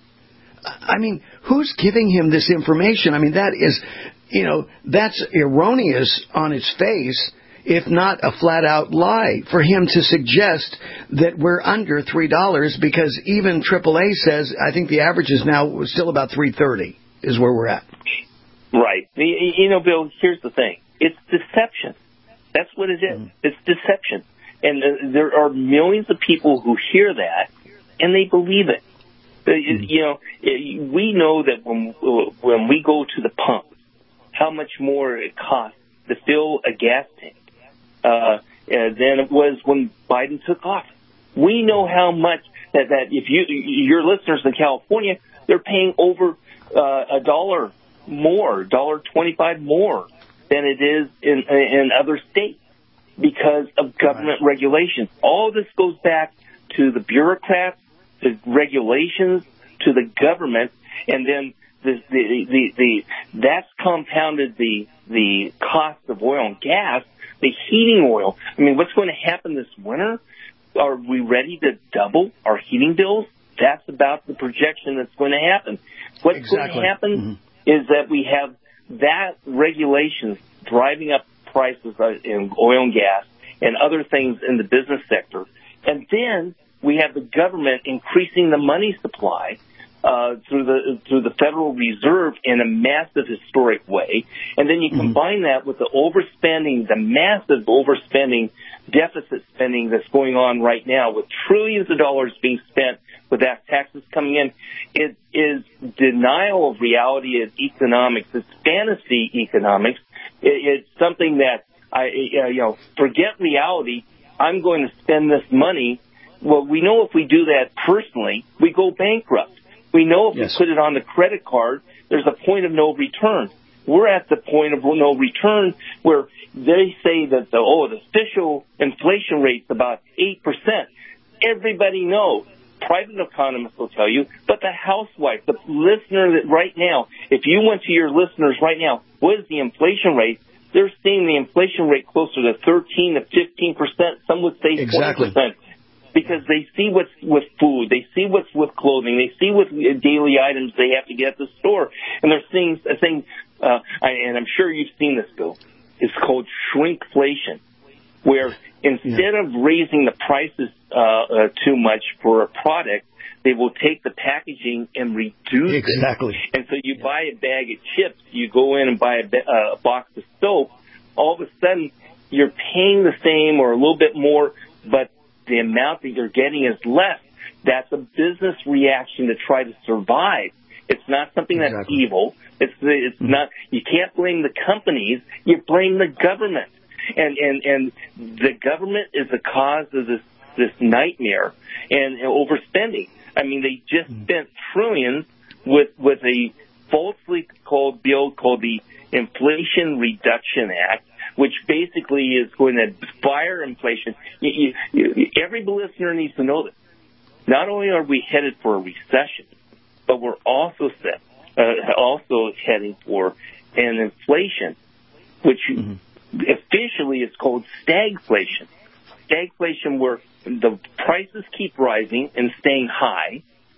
I mean, who's giving him this information? I mean, that is, you know, that's erroneous on its face, if not a flat-out lie, for him to suggest that we're under three dollars, because even triple A says, I think the average is now still about three thirty is where we're at. Right. You know, Bill, here's the thing. It's deception. That's what it is. Mm. It's deception. And uh, there are millions of people who hear that, and they believe it. Mm. You know, we know that when when we go to the pump, how much more it costs to fill a gas tank uh, than it was when Biden took office. We know how much that, that if you your listeners in California, they're paying over uh, a dollar more, dollar twenty-five more than it is in in other states because of government right. regulations. All this goes back to the bureaucrats, the regulations, to the government, and then the the the, the that's compounded the the cost of oil and gas, the heating oil. I mean, what's going to happen this winter? Are we ready to double our heating bills? That's about the projection that's going to happen. What's exactly. going to happen mm-hmm. is that we have that regulations driving up prices in oil and gas and other things in the business sector. And then we have the government increasing the money supply uh, through the through the Federal Reserve in a massive historic way. And then you mm-hmm. combine that with the overspending, the massive overspending, deficit spending that's going on right now with trillions of dollars being spent with that taxes coming in. It is denial of reality of economics. It's fantasy economics. It, it's something that I, you know, forget reality. I'm going to spend this money. Well, we know if we do that personally, we go bankrupt. We know if yes. we put it on the credit card, there's a point of no return. We're at the point of no return where they say that the, oh, the official inflation rate's about eight percent. Everybody knows. Private economists will tell you, but the housewife, the listener that right now, if you went to your listeners right now, what is the inflation rate? They're seeing the inflation rate closer to thirteen to fifteen percent. Some would say exactly. twenty percent. Because they see what's with food, they see what's with clothing, they see what daily items they have to get at the store, and they're seeing a thing, uh, and I'm sure you've seen this, Bill. It's called shrinkflation, where instead yeah. of raising the prices uh, uh, too much for a product, they will take the packaging and reduce exactly. it. And so you yeah. buy a bag of chips, you go in and buy a, uh, a box of soap, all of a sudden you're paying the same or a little bit more, but the amount that you're getting is less. That's a business reaction to try to survive. It's not something exactly. that's evil. It's it's mm-hmm. not. You can't blame the companies. You blame the government, and and and the government is the cause of this this nightmare and overspending. I mean, they just mm-hmm. spent trillions with with a falsely called bill called the Inflation Reduction Act, which basically is going to fire inflation. You, you, you, every listener needs to know this. Not only are we headed for a recession, but we're also set, uh, also heading for an inflation, which mm-hmm. officially is called stagflation. Stagflation, where the prices keep rising and staying high,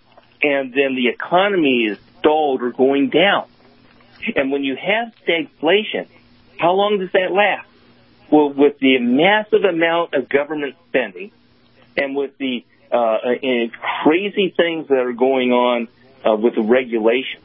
and then the economy is stalled or going down. And when you have stagflation, how long does that last? Well, with the massive amount of government spending and with the uh, and crazy things that are going on uh, with the regulation,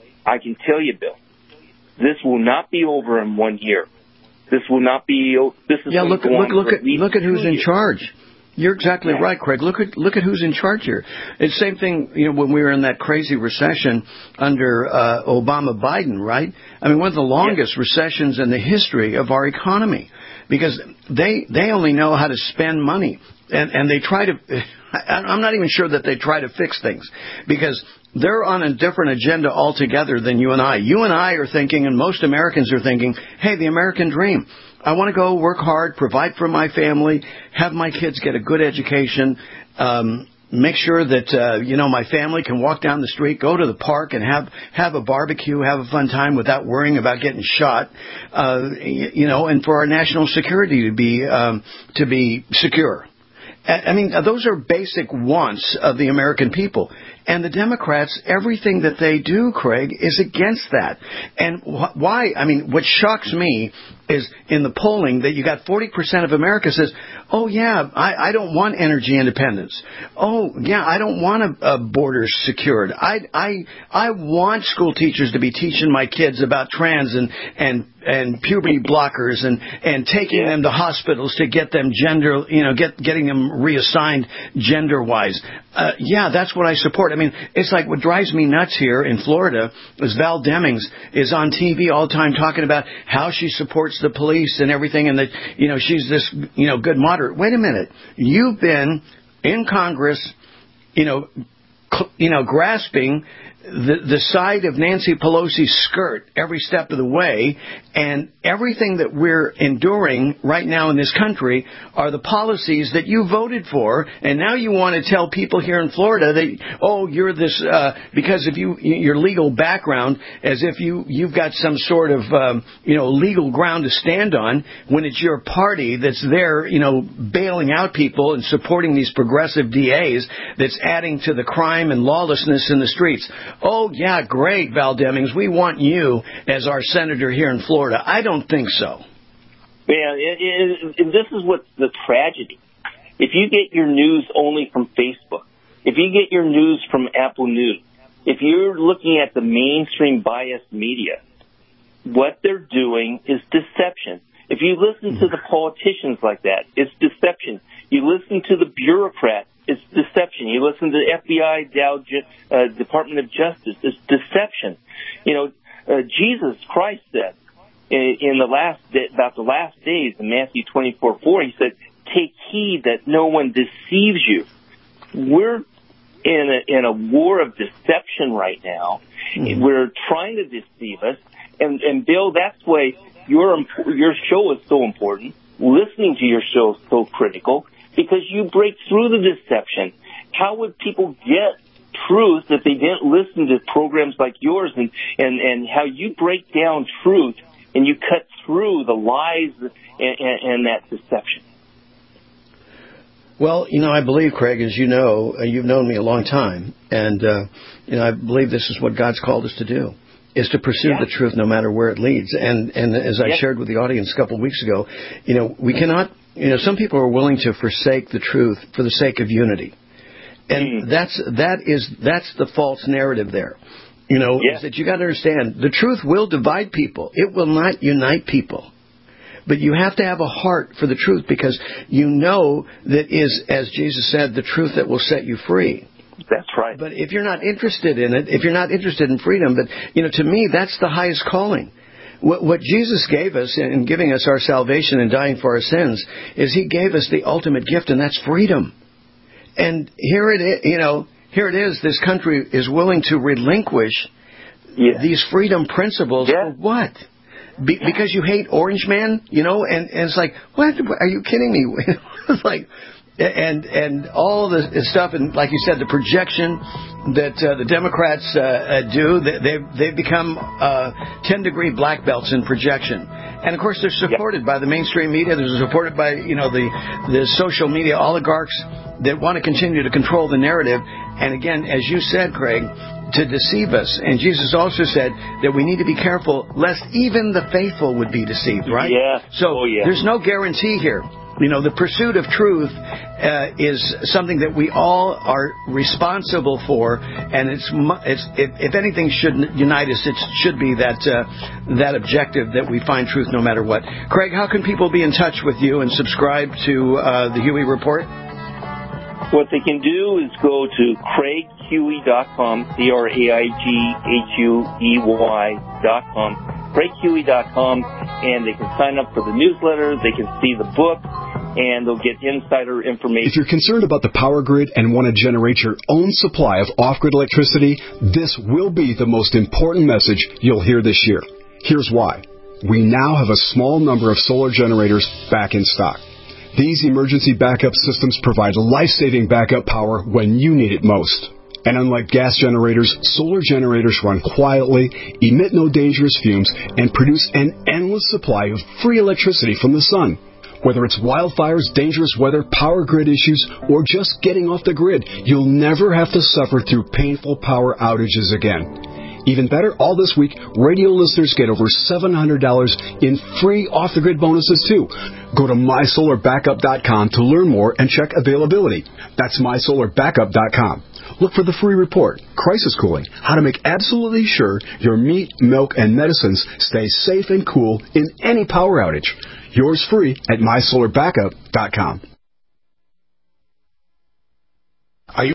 I can tell you, Bill, this will not be over in one year. This will not be. This is yeah. Look, look, look at look at who's in charge. You're exactly yeah. right, Craig. Look at look at who's in charge here. It's the same thing, you know, when we were in that crazy recession under uh, Obama Biden, right? I mean, one of the longest yeah. recessions in the history of our economy, because they they only know how to spend money, and and they try to. I'm not even sure that they try to fix things, because they're on a different agenda altogether than you and I. You and I are thinking, and most Americans are thinking, hey, the American dream. I want to go work hard, provide for my family, have my kids get a good education, um, make sure that, uh, you know, my family can walk down the street, go to the park, and have, have a barbecue, have a fun time without worrying about getting shot, uh, you know, and for our national security to be, um, to be secure. I mean, those are basic wants of the American people. And the Democrats, everything that they do, Craig, is against that. And wh- why? I mean, what shocks me is in the polling that you got forty percent of America says, oh, yeah, I, I don't want energy independence. Oh, yeah, I don't want a, a borders secured. I, I, I want school teachers to be teaching my kids about trans and, and, and puberty blockers and, and taking yeah. them to hospitals to get them gender, you know, get, getting them reassigned gender-wise. Uh, yeah, that's what I support. I mean, it's like what drives me nuts here in Florida is Val Demings is on T V all the time talking about how she supports the police and everything and that, you know, she's this, you know, good moderate. Wait a minute. You've been in Congress, you know, cl- you know, grasping the, the side of Nancy Pelosi's skirt every step of the way, and everything that we're enduring right now in this country are the policies that you voted for, and now you want to tell people here in Florida that, oh, you're this, uh, because of you, your legal background, as if you, you've got some sort of, um, you know, legal ground to stand on, when it's your party that's there, you know, bailing out people and supporting these progressive D As that's adding to the crime and lawlessness in the streets. Oh, yeah, great, Val Demings. We want you as our senator here in Florida. I don't think so. Yeah, it, it, and this is what's the tragedy. If you get your news only from Facebook, if you get your news from Apple News, if you're looking at the mainstream biased media, what they're doing is deception. If you listen to the politicians like that, it's deception. You listen to the bureaucrats, it's deception. You listen to the F B I, Dow, uh, Department of Justice, it's deception. You know, uh, Jesus Christ said in, in the last day, about the last days in Matthew twenty-four four, he said, "Take heed that no one deceives you." We're in a, in a war of deception right now. Mm-hmm. We're trying to deceive us, and and Bill, that's why your your show is so important. Listening to your show is so critical, because you break through the deception. How would people get truth if they didn't listen to programs like yours, and, and, and how you break down truth and you cut through the lies and, and, and that deception? Well, you know, I believe, Craig, as you know, uh, you've known me a long time, and uh, you know, I believe this is what God's called us to do, is to pursue yeah. the truth no matter where it leads. And, and as I yeah. shared with the audience a couple of weeks ago, you know, we cannot, you know, some people are willing to forsake the truth for the sake of unity. And mm. that's, that is, that's the false narrative there. You know, yeah. is that you got to understand, the truth will divide people. It will not unite people. But you have to have a heart for the truth, because you know that is, as Jesus said, the truth that will set you free. That's right. But if you're not interested in it, if you're not interested in freedom, but, you know, to me, that's the highest calling. What, what Jesus gave us in giving us our salvation and dying for our sins is He gave us the ultimate gift, and that's freedom. And here it is, you know, here it is, this country is willing to relinquish yeah. these freedom principles yeah. for what? Be, because you hate Orange Man, you know, and, and it's like, what? Are you kidding me? It's like, and and all the stuff, and like you said, the projection that uh, the Democrats uh, uh, do, they, they've, they've become uh, ten-degree black belts in projection. And, of course, they're supported yep. by the mainstream media. They're supported by, you know, the, the social media oligarchs that want to continue to control the narrative. And, again, as you said, Craig, to deceive us. And Jesus also said that we need to be careful lest even the faithful would be deceived, right? Yeah. So oh, yeah. there's no guarantee here. You know, the pursuit of truth uh, is something that we all are responsible for, and it's, it's if, if anything should unite us, it should be that uh, that objective that we find truth no matter what. Craig, how can people be in touch with you and subscribe to uh, the Huey Report? What they can do is go to craig huey dot com, C R A I G H U E Y dot com, craig huey dot com, and they can sign up for the newsletter, they can see the book, and they'll get insider information. If you're concerned about the power grid and want to generate your own supply of off-grid electricity, this will be the most important message you'll hear this year. Here's why. We now have a small number of solar generators back in stock. These emergency backup systems provide life-saving backup power when you need it most. And unlike gas generators, solar generators run quietly, emit no dangerous fumes, and produce an endless supply of free electricity from the sun. Whether it's wildfires, dangerous weather, power grid issues, or just getting off the grid, you'll never have to suffer through painful power outages again. Even better, all this week, radio listeners get over seven hundred dollars in free off-the-grid bonuses, too. Go to my solar backup dot com to learn more and check availability. That's my solar backup dot com. Look for the free report, Crisis Cooling, how to make absolutely sure your meat, milk, and medicines stay safe and cool in any power outage. Yours free at my solar backup dot com.